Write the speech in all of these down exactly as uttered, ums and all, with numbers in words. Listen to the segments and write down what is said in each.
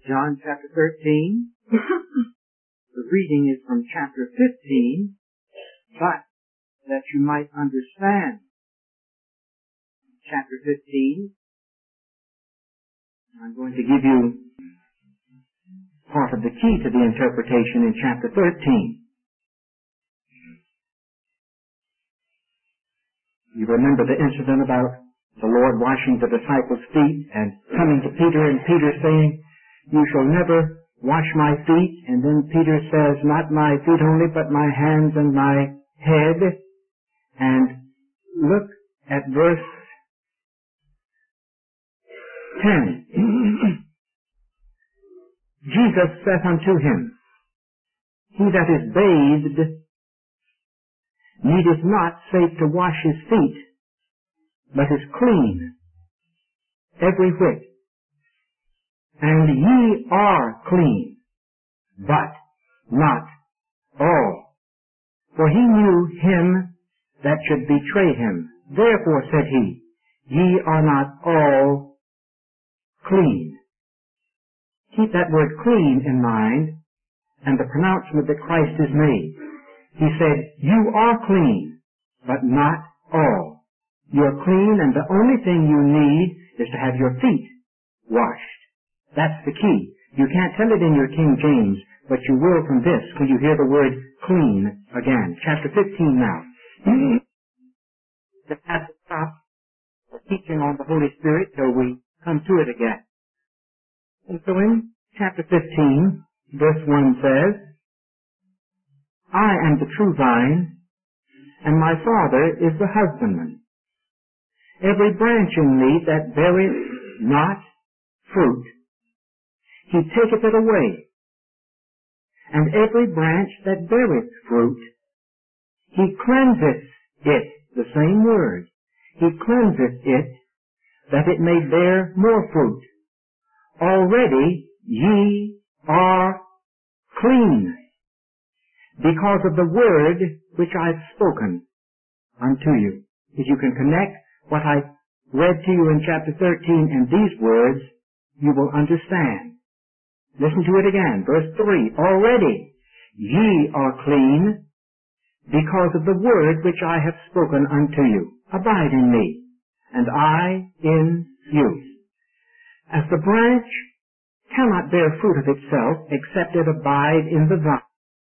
John chapter thirteen. The reading is from chapter fifteen, but that you might understand chapter fifteen, I'm going to give you part of the key to the interpretation in chapter thirteen. You remember the incident about the Lord washing the disciples' feet and coming to Peter and Peter saying, "You shall never wash my feet." And then Peter says, "Not my feet only, but my hands and my head." And look at verse ten. Jesus saith unto him, "He that is bathed needeth not save to wash his feet, but is clean every whit. And ye are clean, but not all." For he knew him that should betray him. Therefore said he, "Ye are not all clean." Keep that word "clean" in mind and the pronouncement that Christ has made. He said, "You are clean, but not all." You're clean, and the only thing you need is to have your feet washed. That's the key. You can't tell it in your King James, but you will from this when you hear the word "clean" again. Chapter fifteen now. To have to stop the teaching on the Holy Spirit till we come to it again. And so in chapter fifteen, verse one says, "I am the true vine, and my Father is the husbandman. Every branch in me that beareth not fruit, he taketh it away. And every branch that beareth fruit, he cleanseth it," the same word, "he cleanseth it, that it may bear more fruit. Already ye are clean, because of the word which I've spoken unto you." If you can connect what I read to you in chapter thirteen and these words, you will understand. Listen to it again. Verse three, "Already ye are clean, because of the word which I have spoken unto you. Abide in me, and I in you. As the branch cannot bear fruit of itself, except it abide in the vine,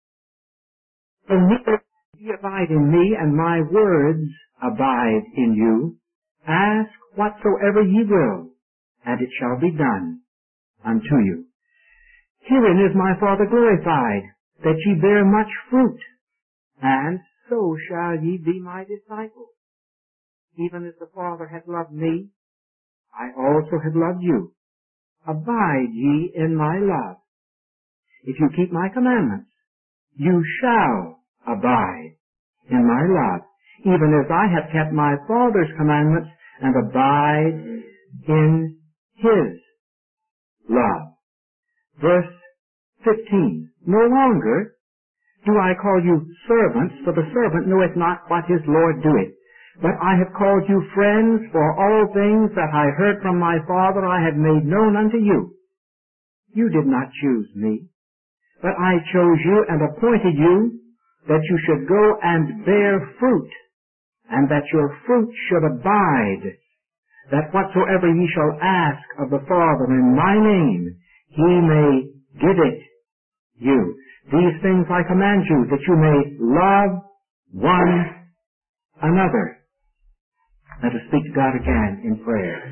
so neither ye abide in me, and my words abide in you. Ask whatsoever ye will, and it shall be done unto you. Herein is my Father glorified, that ye bear much fruit, and so shall ye be my disciples. Even as the Father hath loved me, I also have loved you. Abide ye in my love. If you keep my commandments, you shall abide in my love, even as I have kept my Father's commandments and abide in his love." Verse fifteen, "No longer do I call you servants, for the servant knoweth not what his Lord doeth. But I have called you friends, for all things that I heard from my Father I have made known unto you. You did not choose me, but I chose you and appointed you that you should go and bear fruit, and that your fruit should abide, that whatsoever ye shall ask of the Father in my name, he may give it you. These things I command you, that you may love one another." Let us speak to God again in prayer.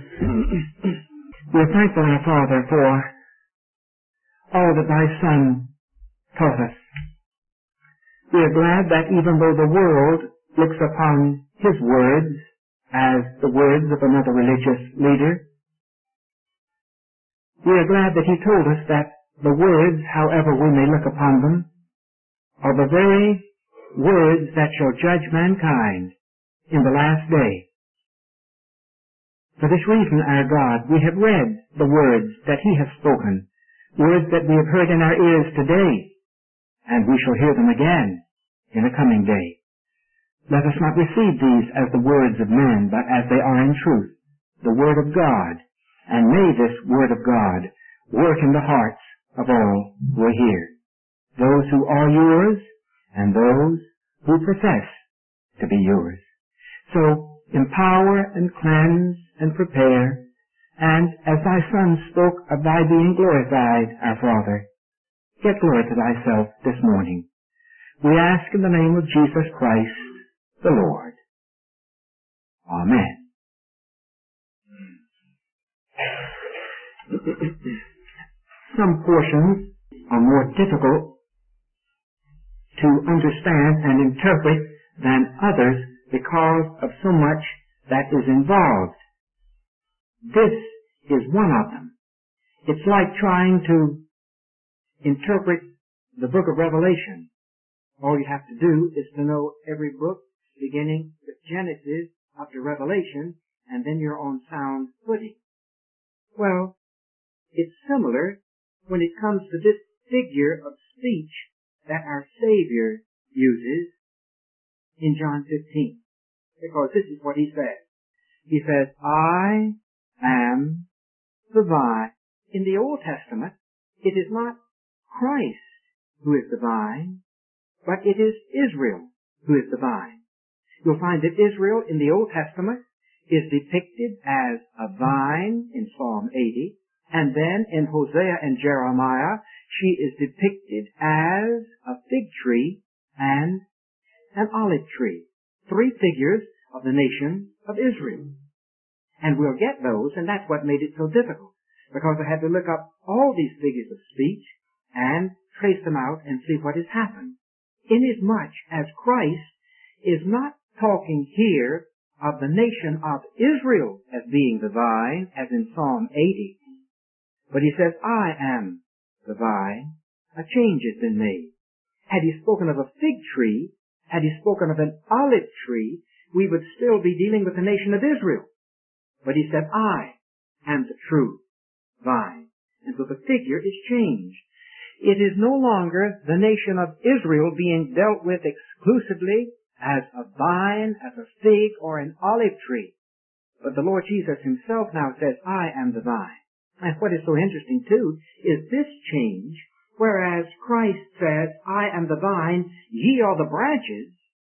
We are thankful, our Father, for all that thy Son taught us. We are glad that even though the world looks upon his words as the words of another religious leader, we are glad that he told us that the words, however we may look upon them, are the very words that shall judge mankind in the last day. For this reason, our God, we have read the words that he has spoken, words that we have heard in our ears today, and we shall hear them again in a coming day. Let us not receive these as the words of men, but as they are in truth, the Word of God. And may this Word of God work in the hearts of all who are here, those who are yours and those who profess to be yours. So empower and cleanse and prepare, and as thy Son spoke of thy being glorified, our Father, get glory to thyself this morning. We ask in the name of Jesus Christ, the Lord. Amen. Some portions are more difficult to understand and interpret than others because of so much that is involved. This is one of them. It's like trying to interpret the book of Revelation. All you have to do is to know every book beginning with Genesis up to Revelation, and then you're on sound footing. Well, it's similar when it comes to this figure of speech that our Savior uses in John fifteen. Because this is what he says. He says, I am the vine. In the Old Testament, it is not Christ who is the vine, but it is Israel who is the vine. You'll find that Israel in the Old Testament is depicted as a vine in Psalm eighty, and then in Hosea and Jeremiah, she is depicted as a fig tree and an olive tree. Three figures of the nation of Israel. And we'll get those, and that's what made it so difficult, because I had to look up all these figures of speech and trace them out and see what has happened. Inasmuch as Christ is not talking here of the nation of Israel as being the vine, as in Psalm eighty, but he says, I am the vine. A change has been made. Had he spoken of a fig tree, had he spoken of an olive tree, we would still be dealing with the nation of Israel. But he said, I am the true vine. And so the figure is changed. It is no longer the nation of Israel being dealt with exclusively as a vine, as a fig, or an olive tree. But the Lord Jesus himself now says, I am the vine. And what is so interesting too is this change, whereas Christ says, I am the vine, ye are the branches.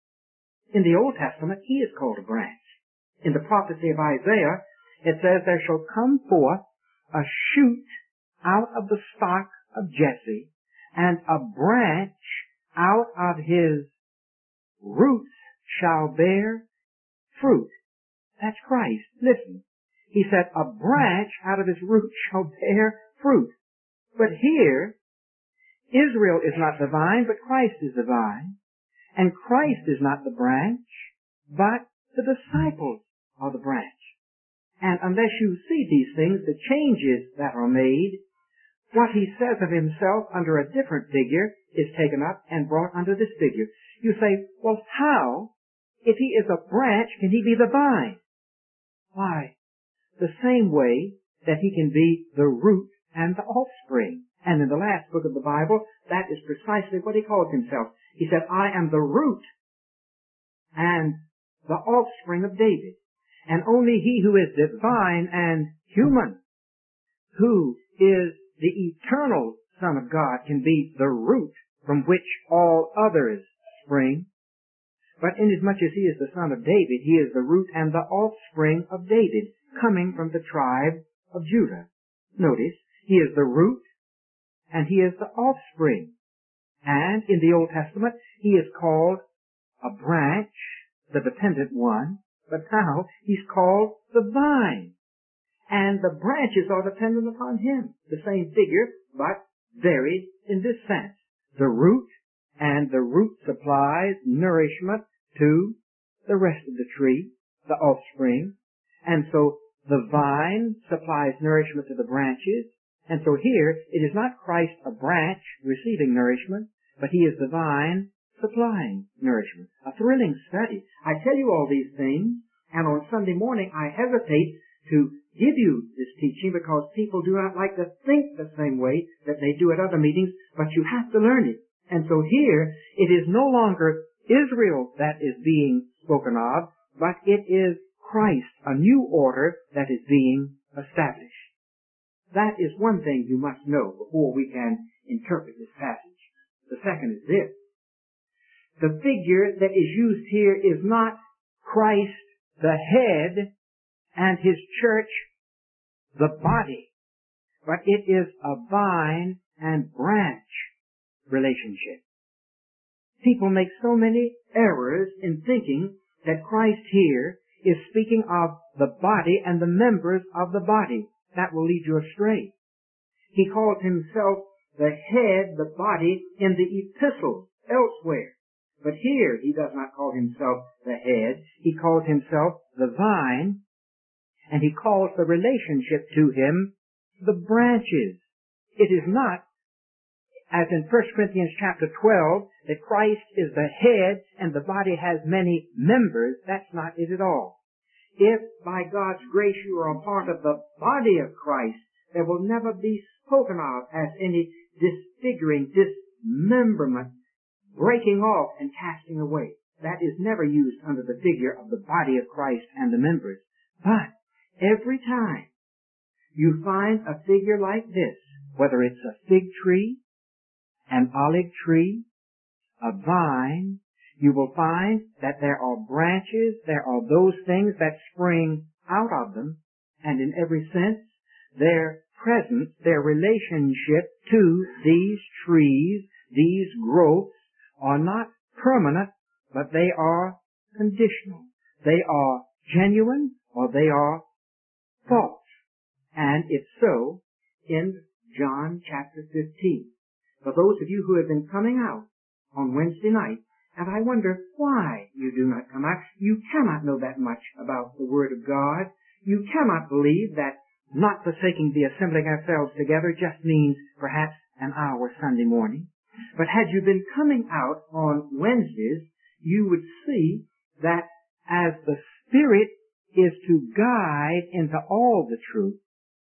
In the Old Testament, he is called a branch. In the prophecy of Isaiah, it says, there shall come forth a shoot out of the stock of Jesse, and a branch out of his roots shall bear fruit. That's Christ. Listen. He said, a branch out of his roots shall bear fruit. But here, Israel is not the vine, but Christ is the vine. And Christ is not the branch, but the disciples are the branch. And unless you see these things, the changes that are made, what he says of himself under a different figure is taken up and brought under this figure. You say, well, how, if he is a branch, can he be the vine? Why, the same way that he can be the root and the offspring. And in the last book of the Bible, that is precisely what he calls himself. He said, I am the root and the offspring of David. And only he who is divine and human, who is the eternal Son of God, can be the root from which all others spring. But inasmuch as he is the son of David, he is the root and the offspring of David, coming from the tribe of Judah. Notice, he is the root and he is the offspring. And in the Old Testament, he is called a branch, the dependent one, but now he's called the vine. And the branches are dependent upon him. The same figure, but varied in this sense. The root, and the root supplies nourishment to the rest of the tree, the offspring. And so the vine supplies nourishment to the branches. And so here, it is not Christ a branch receiving nourishment, but he is the vine supplying nourishment. A thrilling study. I tell you all these things, and on Sunday morning I hesitate to give you this teaching because people do not like to think the same way that they do at other meetings, but you have to learn it. And so here, it is no longer Israel that is being spoken of, but it is Christ, a new order that is being established. That is one thing you must know before we can interpret this passage. The second is this. The figure that is used here is not Christ, the head, and his church, the body, but it is a vine and branch relationship. People make so many errors in thinking that Christ here is speaking of the body and the members of the body. That will lead you astray. He calls himself the head, the body, in the epistles elsewhere. But here he does not call himself the head. He calls himself the vine, and he calls the relationship to him the branches. It is not, as in First Corinthians chapter twelve, that Christ is the head and the body has many members. That's not it at all. If by God's grace you are a part of the body of Christ, there will never be spoken of as any disfiguring, dismemberment, breaking off and casting away. That is never used under the figure of the body of Christ and the members. But every time you find a figure like this, whether it's a fig tree, an olive tree, a vine, you will find that there are branches, there are those things that spring out of them, and in every sense, their presence, their relationship to these trees, these growths, are not permanent, but they are conditional. They are genuine or they are false. And it's so in John chapter fifteen. For those of you who have been coming out on Wednesday night, and I wonder why you do not come out, you cannot know that much about the Word of God. You cannot believe that not forsaking the assembling ourselves together just means perhaps an hour Sunday morning. But had you been coming out on Wednesdays, you would see that as the Spirit is to guide into all the truth,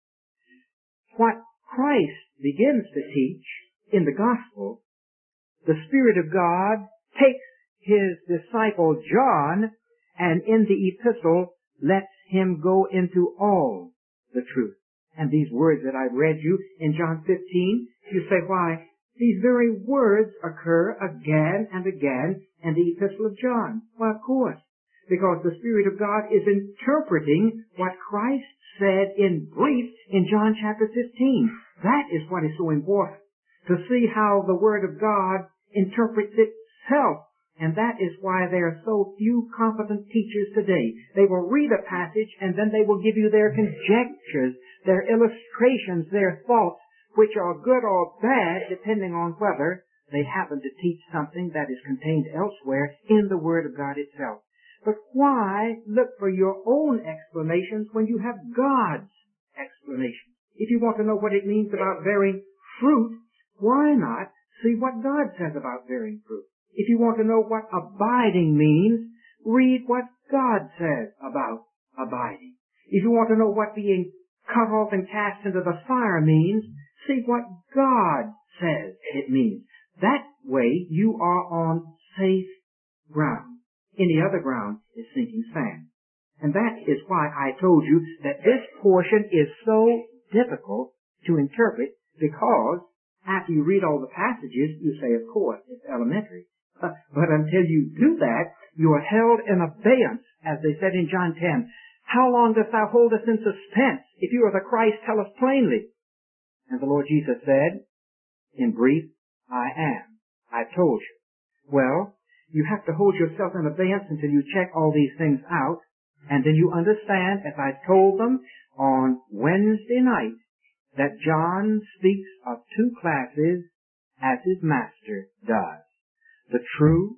what Christ begins to teach in the gospel, the Spirit of God takes his disciple John and in the epistle lets him go into all the truth. And these words that I've read you in John fifteen, you say, why, these very words occur again and again in the epistle of John. Well, of course, because the Spirit of God is interpreting what Christ said in brief in John chapter fifteen. That is what is so important, to see how the Word of God interprets itself. And that is why there are so few competent teachers today. They will read a passage and then they will give you their conjectures, their illustrations, their thoughts, which are good or bad depending on whether they happen to teach something that is contained elsewhere in the Word of God itself. But why look for your own explanations when you have God's explanation? If you want to know what it means about bearing fruit, why not see what God says about bearing fruit? If you want to know what abiding means, read what God says about abiding. If you want to know what being cut off and cast into the fire means, see what God says it means. That way you are on safe ground. Any other ground is sinking sand. And that is why I told you that this portion is so difficult to interpret, because after you read all the passages, you say, of course, it's elementary. But until you do that, you are held in abeyance, as they said in John ten. How long dost thou hold us in suspense? If you are the Christ, tell us plainly. And the Lord Jesus said, in brief, I am. I told you. Well, you have to hold yourself in abeyance until you check all these things out, and then you understand, as I told them on Wednesday night, that John speaks of two classes as his master does. The true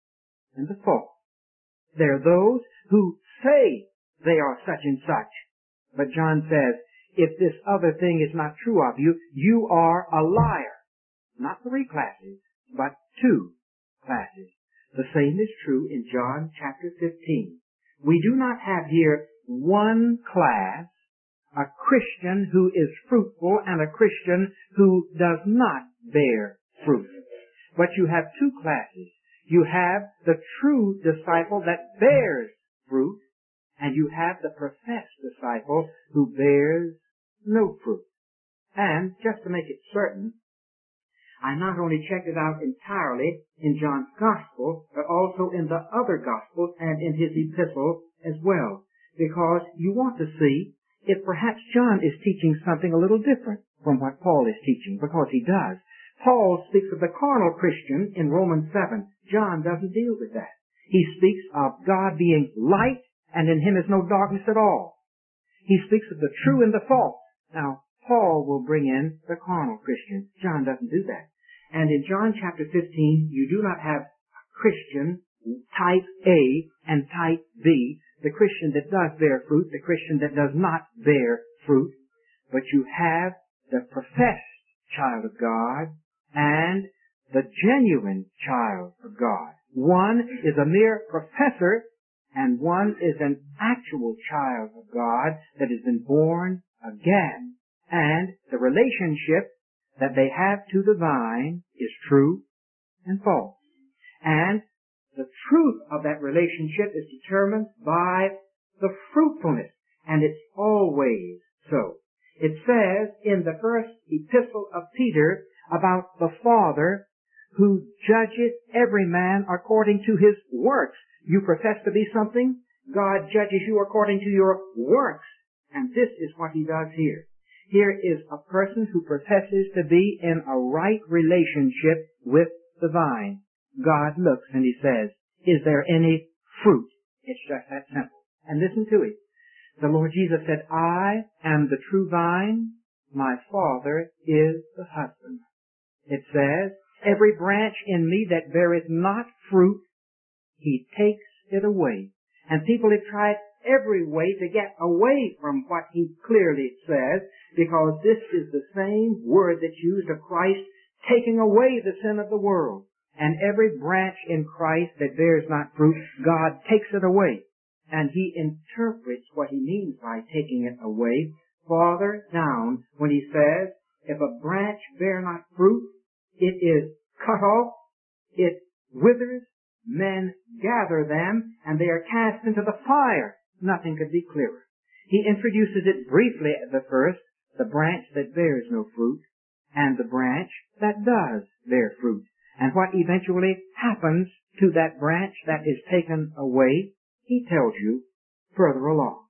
and the false. There are those who say they are such and such. But John says, if this other thing is not true of you, you are a liar. Not three classes, but two classes. The same is true in John chapter fifteen. We do not have here one class, a Christian who is fruitful and a Christian who does not bear fruit. But you have two classes. You have the true disciple that bears fruit, and you have the professed disciple who bears no fruit. And just to make it certain, I not only checked it out entirely in John's Gospel, but also in the other Gospels and in his epistle as well, because you want to see if perhaps John is teaching something a little different from what Paul is teaching, because he does. Paul speaks of the carnal Christian in Romans seven. John doesn't deal with that. He speaks of God being light, and in him is no darkness at all. He speaks of the true and the false. Now, Paul will bring in the carnal Christian. John doesn't do that. And in John chapter fifteen, you do not have Christian type A and type B, the Christian that does bear fruit, the Christian that does not bear fruit, but you have the professed child of God and the genuine child of God. One is a mere professor, and one is an actual child of God that has been born again. And the relationship that they have to the vine is true and false. And the truth of that relationship is determined by the fruitfulness, and it's always so. It says in the first epistle of Peter about the Father who judgeth every man according to his works. You profess to be something, God judges you according to your works. And this is what he does here. Here is a person who professes to be in a right relationship with the vine. God looks and he says, is there any fruit? It's just that simple. And listen to it. The Lord Jesus said, I am the true vine, my Father is the husbandman. It says, every branch in me that beareth not fruit, he takes it away. And people have tried every way to get away from what he clearly says, because this is the same word that's used of Christ taking away the sin of the world. And every branch in Christ that bears not fruit, God takes it away. And he interprets what he means by taking it away farther down when he says, if a branch bear not fruit, it is cut off, it withers, men gather them, and they are cast into the fire. Nothing could be clearer. He introduces it briefly at the first, the branch that bears no fruit, and the branch that does bear fruit. And what eventually happens to that branch that is taken away, he tells you further along.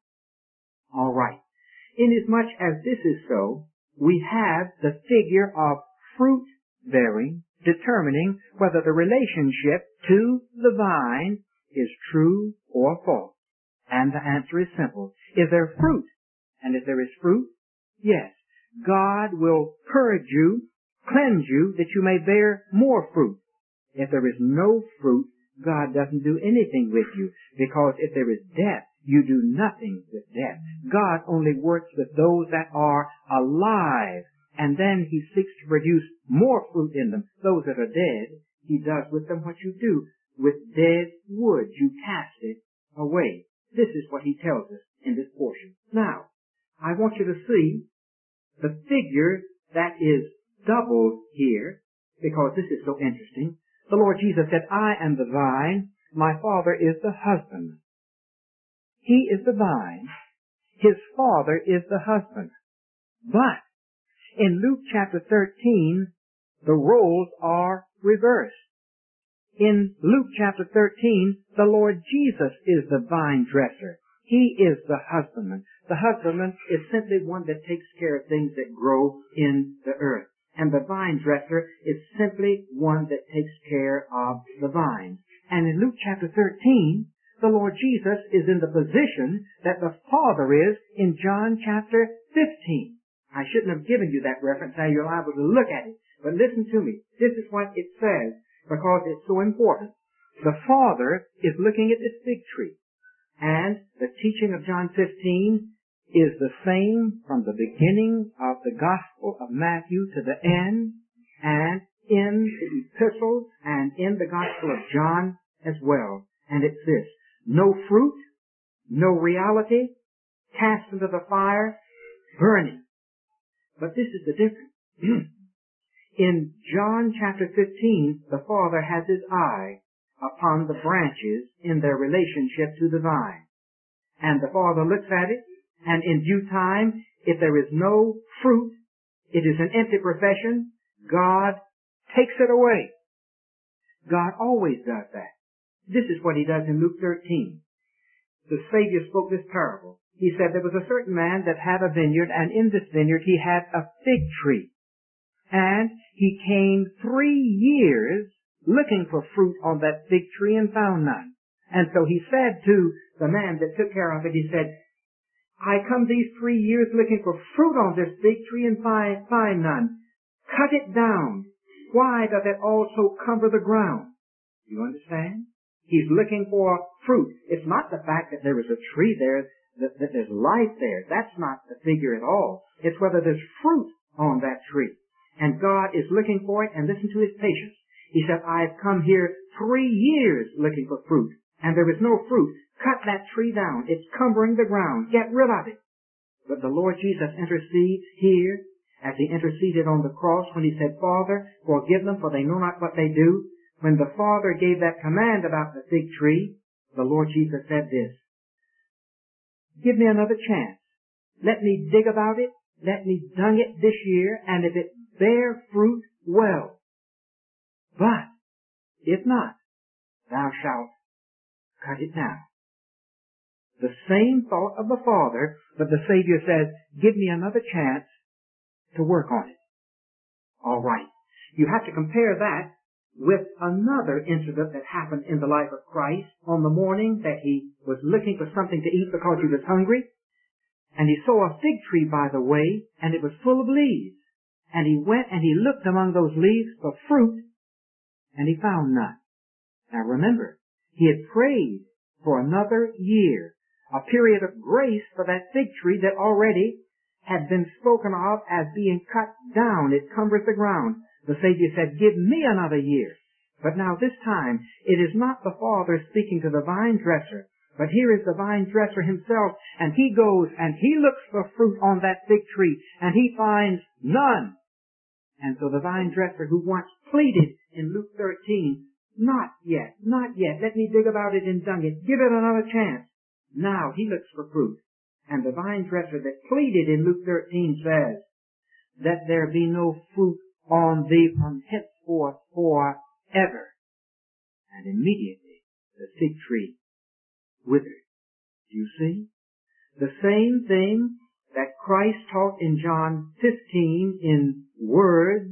All right. Inasmuch as this is so, we have the figure of fruit bearing determining whether the relationship to the vine is true or false. And the answer is simple. Is there fruit? And if there is fruit, yes, God will purge you, cleanse you, that you may bear more fruit. If there is no fruit, God doesn't do anything with you, because if there is death, you do nothing with death. God only works with those that are alive, and then he seeks to produce more fruit in them. Those that are dead, he does with them what you do. With dead wood, you cast it away. This is what he tells us in this portion. Now, I want you to see the figure that is doubled here, because this is so interesting. The Lord Jesus said, I am the vine, my Father is the husbandman. He is the vine, his Father is the husband. But in Luke chapter thirteen, the roles are reversed. In Luke chapter thirteen, the Lord Jesus is the vine dresser. He is the husbandman. The husbandman is simply one that takes care of things that grow in the earth. And the vine dresser is simply one that takes care of the vine. And in Luke chapter thirteen, the Lord Jesus is in the position that the Father is in John chapter fifteen. I shouldn't have given you that reference. Now you're liable to look at it. But listen to me. This is what it says, because it's so important. The Father is looking at this fig tree. And the teaching of John fifteen is the same from the beginning of the Gospel of Matthew to the end, and in the epistles and in the Gospel of John as well. And it's this: no fruit, no reality, cast into the fire, burning. But this is the difference. In John chapter fifteen, the Father has his eye upon the branches in their relationship to the vine. And the Father looks at it, and in due time, if there is no fruit, it is an empty profession, God takes it away. God always does that. This is what he does in Luke thirteen. The Savior spoke this parable. He said there was a certain man that had a vineyard, and in this vineyard he had a fig tree. And he came three years looking for fruit on that fig tree and found none. And so he said to the man that took care of it, he said, I come these three years looking for fruit on this fig tree and find, find none. Cut it down. Why does it also cover the ground? Do you understand? He's looking for fruit. It's not the fact that there is a tree there, that, that there's life there. That's not the figure at all. It's whether there's fruit on that tree. And God is looking for it, and listen to his patience. He said, I've come here three years looking for fruit, and there is no fruit. Cut that tree down. It's cumbering the ground. Get rid of it. But the Lord Jesus intercedes here, as he interceded on the cross when he said, Father, forgive them, for they know not what they do. When the Father gave that command about the fig tree, the Lord Jesus said this, give me another chance. Let me dig about it. Let me dung it this year, and if it bear fruit, well. But if not, thou shalt cut it down. The same thought of the Father, but the Savior says, give me another chance to work on it. All right. You have to compare that with another incident that happened in the life of Christ on the morning that he was looking for something to eat because he was hungry. And he saw a fig tree by the way, and it was full of leaves. And he went and he looked among those leaves for fruit, and he found none. Now remember, he had prayed for another year, a period of grace for that fig tree that already had been spoken of as being cut down. It cumbers the ground. The Savior said, give me another year. But now this time, it is not the Father speaking to the vine dresser, but here is the vine dresser himself, and he goes and he looks for fruit on that fig tree, and he finds none. And so the vine dresser who once pleaded in Luke thirteen, not yet, not yet, let me dig about it and dung it, give it another chance. Now he looks for fruit. And the vine dresser that pleaded in Luke thirteen says, that there be no fruit on thee from henceforth forever. And immediately the fig tree withered. Do you see? The same thing that Christ taught in John fifteen in words,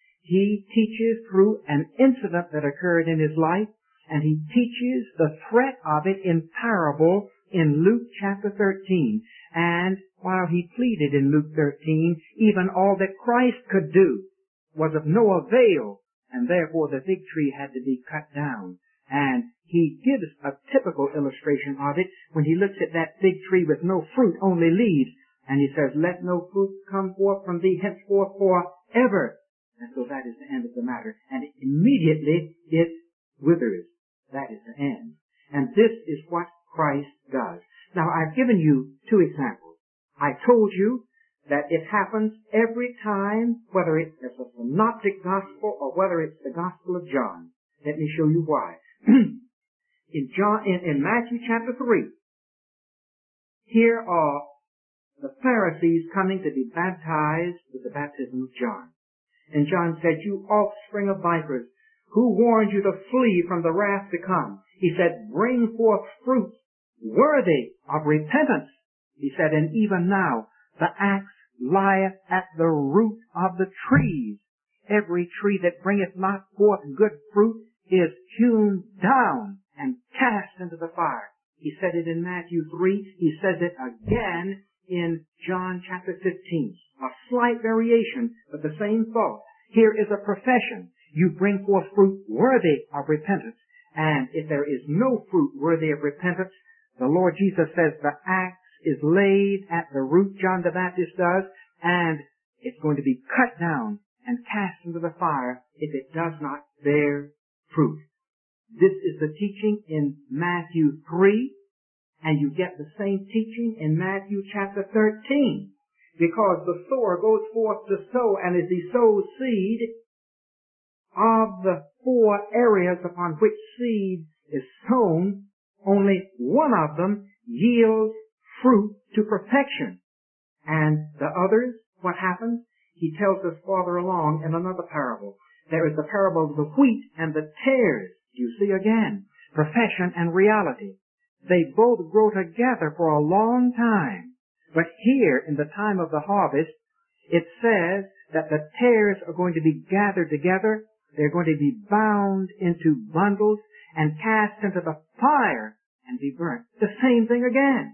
he teaches through an incident that occurred in his life, and he teaches the threat of it in parable in Luke chapter thirteen. And while he pleaded in Luke thirteen, even all that Christ could do was of no avail, and therefore the fig tree had to be cut down. And he gives a typical illustration of it when he looks at that fig tree with no fruit, only leaves, and he says, let no fruit come forth from thee henceforth forever. And so that is the end of the matter. And immediately it withers. That is the end. And this is what Christ does. Now, I've given you two examples. I told you that it happens every time, whether it's a synoptic gospel or whether it's the Gospel of John. Let me show you why. in John, in, in Matthew chapter three, here are the Pharisees coming to be baptized with the baptism of John. And John said, you offspring of vipers, who warned you to flee from the wrath to come? He said, bring forth fruit worthy of repentance. He said, and even now the axe lieth at the root of the trees. Every tree that bringeth not forth good fruit is hewn down and cast into the fire. He said it in Matthew three. He says it again in John chapter fifteen. A slight variation, but the same thought. Here is a profession. You bring forth fruit worthy of repentance. And if there is no fruit worthy of repentance, the Lord Jesus says the axe is laid at the root, John the Baptist does, and it's going to be cut down and cast into the fire if it does not bear fruit. This is the teaching in Matthew three, and you get the same teaching in Matthew chapter thirteen, because the sower goes forth to sow, and as he sows seed, of the four areas upon which seed is sown, only one of them yields fruit to perfection. And the others, what happens? he tells us farther along in another parable. There is the parable of the wheat and the tares. You see again, profession and reality. They both grow together for a long time. But here, in the time of the harvest, it says that the tares are going to be gathered together. They're going to be bound into bundles and cast into the fire and be burnt. The same thing again.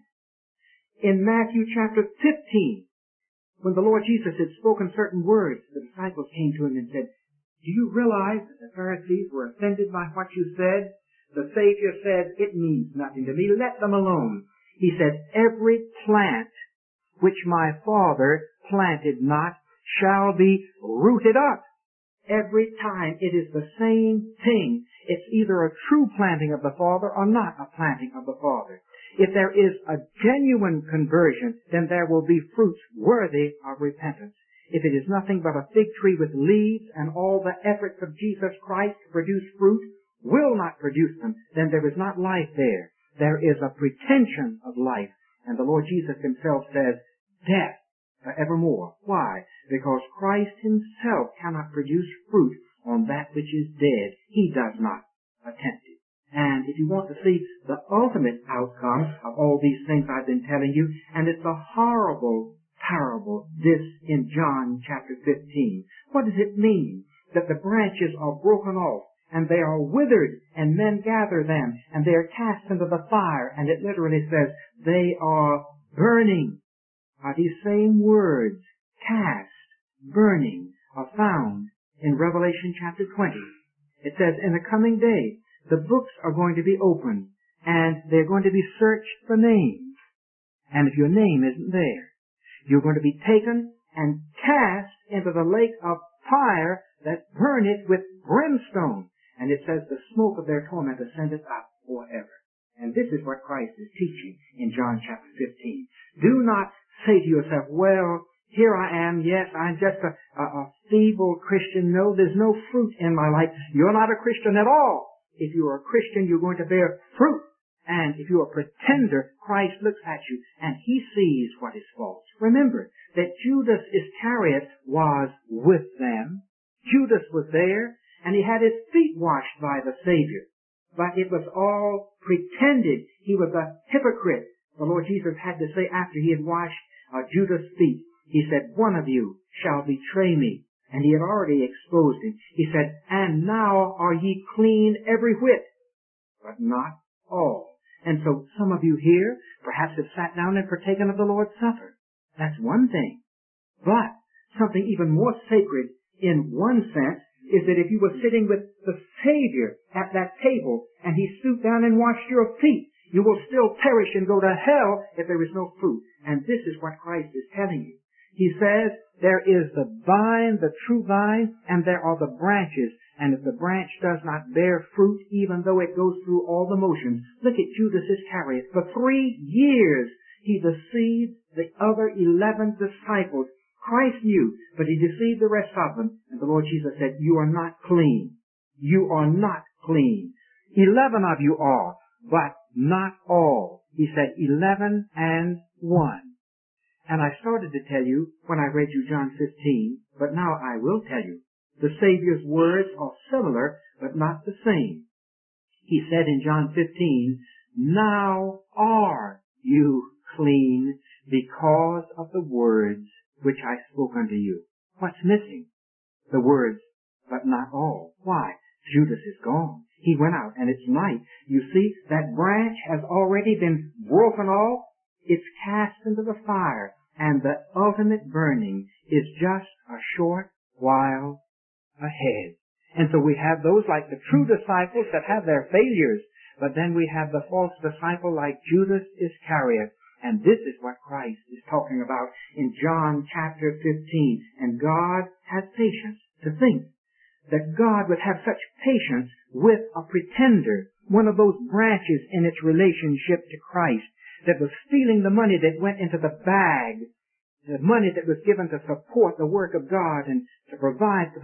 In Matthew chapter fifteen, when the Lord Jesus had spoken certain words, the disciples came to him and said, do you realize that the Pharisees were offended by what you said? The Savior said, it means nothing to me. Let them alone. He said, every plant which my Father planted not shall be rooted up. Every time it is the same thing. It's either a true planting of the Father or not a planting of the Father. If there is a genuine conversion, then there will be fruits worthy of repentance. If it is nothing but a fig tree with leaves and all the efforts of Jesus Christ to produce fruit will not produce them, then there is not life there. There is a pretension of life. And the Lord Jesus himself says, death forevermore. Why? Because Christ himself cannot produce fruit on that which is dead. He does not attempt it. And if you want to see the ultimate outcome of all these things I've been telling you, and it's a horrible parable, this in John chapter fifteen. What does it mean? That the branches are broken off, and they are withered, and men gather them, and they are cast into the fire, and it literally says they are burning. Are these same words, cast, burning, are found in Revelation chapter twenty. It says, in the coming day, the books are going to be opened, and they're going to be searched for names. And if your name isn't there, you're going to be taken and cast into the lake of fire that burneth with brimstone. And it says the smoke of their torment ascendeth up forever. And this is what Christ is teaching in John chapter fifteen. Do not say to yourself, well, here I am, yes, I'm just a, a, a feeble Christian. No, there's no fruit in my life. You're not a Christian at all. If you're a Christian, you're going to bear fruit. And if you're a pretender, Christ looks at you and he sees what is false. Remember that Judas Iscariot was with them. Judas was there, and he had his feet washed by the Savior. But it was all pretended. He was a hypocrite. The Lord Jesus had to say after he had washed uh, Judas' feet, he said, one of you shall betray me. And he had already exposed him. He said, and now are ye clean every whit, but not all. And so some of you here perhaps have sat down and partaken of the Lord's Supper. That's one thing. But something even more sacred in one sense is that if you were sitting with the Savior at that table and he stooped down and washed your feet, you will still perish and go to hell if there is no fruit. And this is what Christ is telling you. He says there is the vine, the true vine, and there are the branches. And if the branch does not bear fruit, even though it goes through all the motions, look at Judas Iscariot. For three years he deceived the other eleven disciples. Christ knew, but he deceived the rest of them. And the Lord Jesus said, you are not clean. You are not clean. Eleven of you are, but not all. He said eleven and one. And I started to tell you when I read you John fifteen, but now I will tell you. The Savior's words are similar, but not the same. He said in John fifteen, now are you clean because of the words which I spoke unto you. What's missing? The words, but not all. Why? Judas is gone. He went out and it's night. You see, that branch has already been broken off. It's cast into the fire, and the ultimate burning is just a short while ahead. And so we have those like the true disciples that have their failures, but then we have the false disciple like Judas Iscariot. And this is what Christ is talking about in John chapter fifteen. And God has patience. To think that God would have such patience with a pretender, one of those branches in its relationship to Christ, that was stealing the money that went into the bag, the money that was given to support the work of God and to provide for the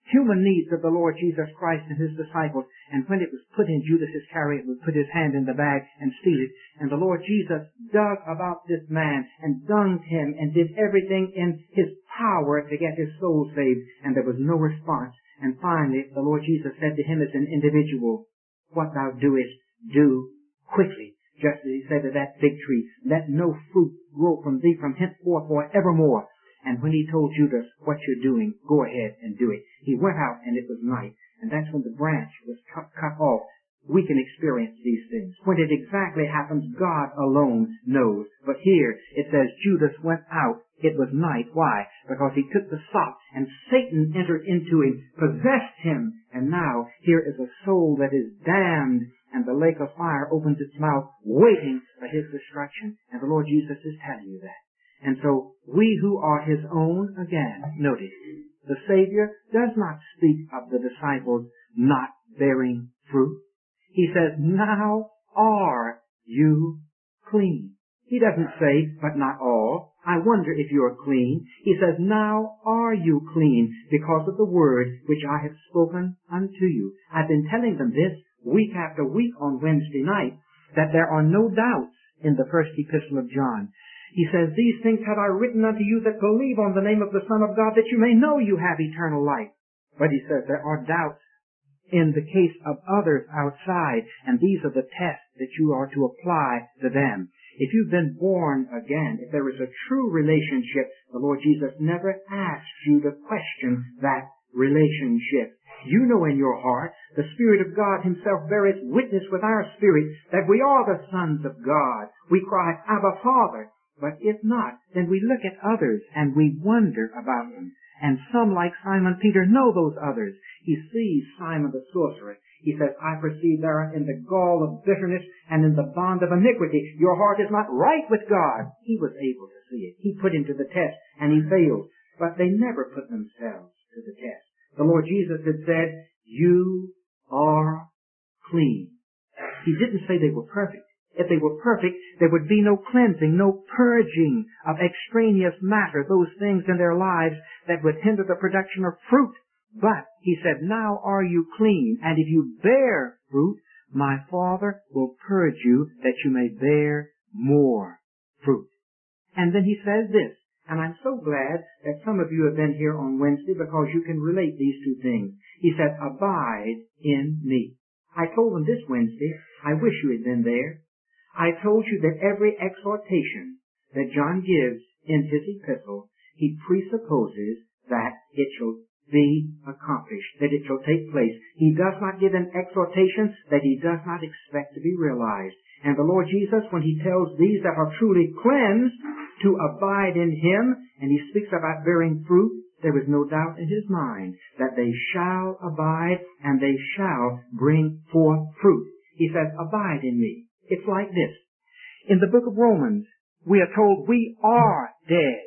human needs of the Lord Jesus Christ and his disciples. And when it was put in, Judas Iscariot would put his hand in the bag and steal it. And the Lord Jesus dug about this man and dunged him and did everything in his power to get his soul saved. And there was no response. And finally, the Lord Jesus said to him as an individual, what thou doest, do quickly. Just as he said to that fig tree, let no fruit grow from thee from henceforth for evermore. And when he told Judas, what you're doing, go ahead and do it. He went out and it was night. And that's when the branch was cut, cut off. We can experience these things. When it exactly happens, God alone knows. But here it says Judas went out. It was night. Why? Because he took the sop and Satan entered into him, possessed him. And now here is a soul that is damned, and the lake of fire opens its mouth waiting for his destruction. And the Lord Jesus is telling you that. And so we who are his own, again, notice, the Savior does not speak of the disciples not bearing fruit. He says, now are you clean. He doesn't say, but not all. I wonder if you are clean. He says, now are you clean because of the word which I have spoken unto you. I've been telling them this week after week on Wednesday night, that there are no doubts in the first epistle of John. He says, these things have I written unto you that believe on the name of the Son of God, that you may know you have eternal life. But he says there are doubts in the case of others outside, and these are the tests that you are to apply to them. If you've been born again, if there is a true relationship, the Lord Jesus never asks you to question that relationship. You know in your heart, the Spirit of God himself beareth witness with our spirit that we are the sons of God. We cry, Abba, Father. But if not, then we look at others and we wonder about them. And some, like Simon Peter, know those others. He sees Simon the sorcerer. He says, I perceive there in the gall of bitterness and in the bond of iniquity. Your heart is not right with God. He was able to see it. He put him to the test and he failed. But they never put themselves to the test. The Lord Jesus had said, you are clean. He didn't say they were perfect. If they were perfect, there would be no cleansing, no purging of extraneous matter, those things in their lives that would hinder the production of fruit. But he said, now are you clean, and if you bear fruit, my Father will purge you that you may bear more fruit. And then he says this, and I'm so glad that some of you have been here on Wednesday because you can relate these two things. He said, abide in me. I told them this Wednesday, I wish you had been there. I told you that every exhortation that John gives in his epistle, he presupposes that it shall be accomplished, that it shall take place. He does not give an exhortation that he does not expect to be realized. And the Lord Jesus, when he tells these that are truly cleansed to abide in him, and he speaks about bearing fruit, there is no doubt in his mind that they shall abide and they shall bring forth fruit. He says, abide in me. It's like this. In the book of Romans, we are told we are dead.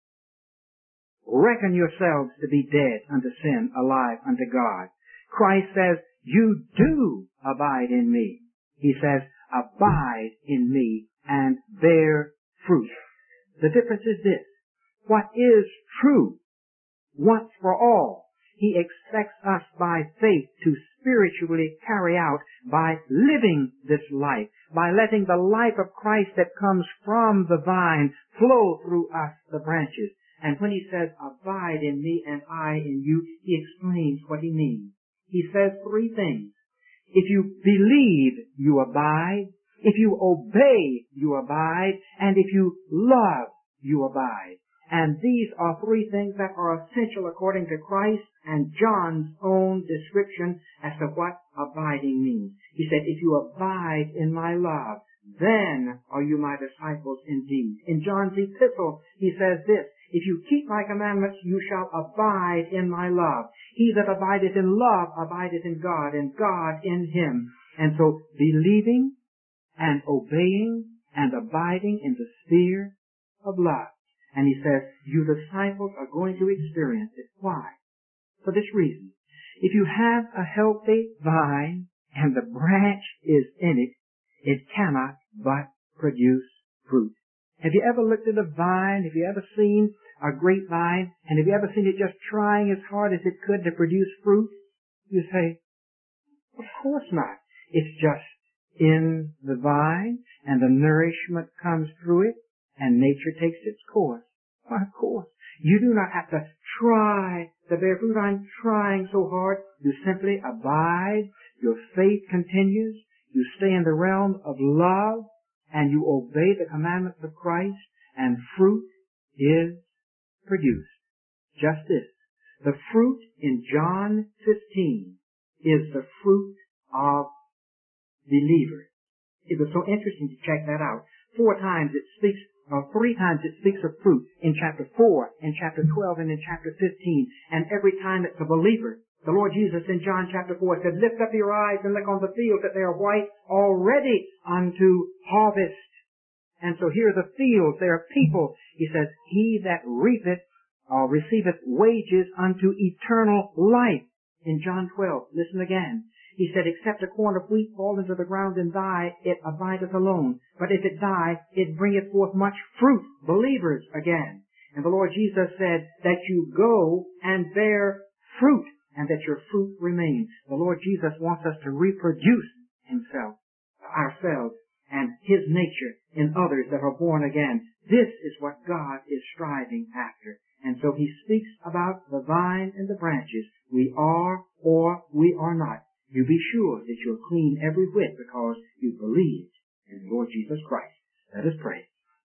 Reckon yourselves to be dead unto sin, alive unto God. Christ says, you do abide in me. He says, abide in me and bear fruit. The difference is this. What is true once for all, he expects us by faith to spiritually carry out by living this life, by letting the life of Christ that comes from the vine flow through us, the branches. And when he says, abide in me and I in you, he explains what he means. He says three things. If you believe, you abide. If you obey, you abide. And if you love, you abide. And these are three things that are essential according to Christ and John's own description as to what abiding means. He said, if you abide in my love, then are you my disciples indeed. In John's epistle, he says this, if you keep my commandments, you shall abide in my love. He that abideth in love abideth in God, and God in him. And so believing and obeying and abiding in the sphere of love. And he says, you disciples are going to experience it. Why? For this reason. If you have a healthy vine and the branch is in it, it cannot but produce fruit. Have you ever looked at a vine? Have you ever seen a grapevine, and have you ever seen it just trying as hard as it could to produce fruit? You say, of course not. It's just in the vine, and the nourishment comes through it, and nature takes its course. Why, of course. You do not have to try to bear fruit. I'm trying so hard. You simply abide. Your faith continues. You stay in the realm of love, and you obey the commandments of Christ, and fruit is produced. Just this. The fruit in John fifteen is the fruit of believers. It was so interesting to check that out. Four times it speaks, or three times it speaks of fruit. In chapter four, in chapter twelve, and in chapter fifteen. And every time it's a believer. The Lord Jesus in John chapter four said, lift up your eyes and look on the fields that they are white already unto harvest. And so here are the fields, there are people. He says, he that reapeth or receiveth wages unto eternal life. In John twelve, listen again. He said, except a corn of wheat fall into the ground and die, it abideth alone. But if it die, it bringeth forth much fruit, believers again. And the Lord Jesus said that you go and bear fruit, and that your fruit remains. The Lord Jesus wants us to reproduce himself, ourselves, and his nature in others that are born again. This is what God is striving after. And so he speaks about the vine and the branches. We are or we are not. You be sure that you're clean every whit because you believed in the Lord Jesus Christ. Let us pray.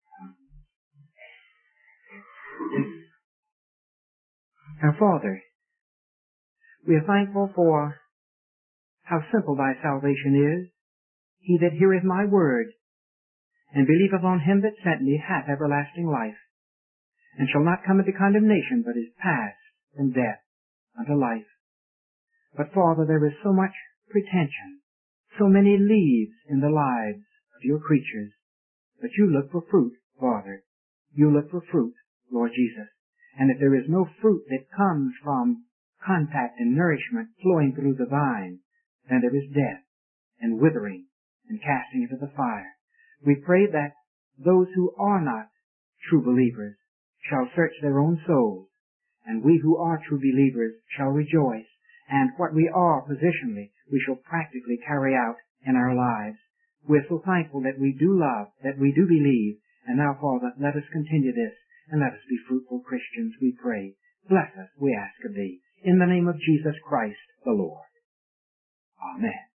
Our Father, we are thankful for how simple thy salvation is. He that heareth my word and believeth on him that sent me hath everlasting life, and shall not come into condemnation, but is passed from death unto life. But, Father, there is so much pretension, so many leaves in the lives of your creatures. But you look for fruit, Father. You look for fruit, Lord Jesus. And if there is no fruit that comes from contact and nourishment flowing through the vine, then there is death and withering and casting into the fire. We pray that those who are not true believers shall search their own souls, and we who are true believers shall rejoice, and what we are positionally we shall practically carry out in our lives. We're so thankful that we do love, that we do believe, and now, Father, let us continue this, and let us be fruitful Christians, we pray. Bless us, we ask of thee, in the name of Jesus Christ the Lord. Amen.